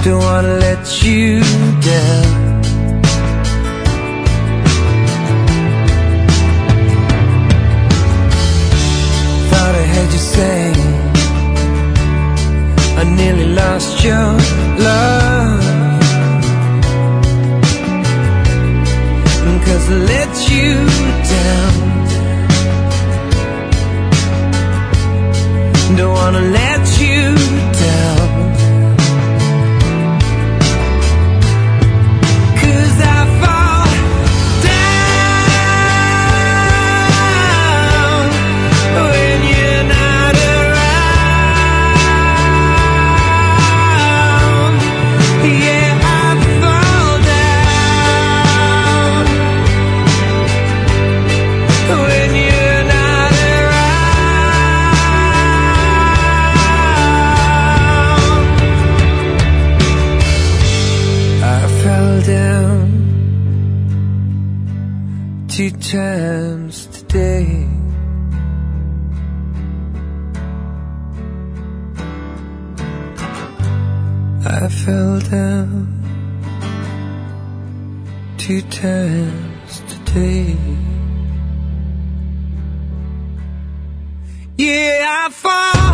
don't wanna let you down. Thought I heard you say I nearly lost your love, 'cause I let you down. Don't wanna let you down. 'Cause I fall down when you're not around. Yeah, I fall down when you're not around. I fell down 2 times today. I fell down 2 times today. Yeah, I fall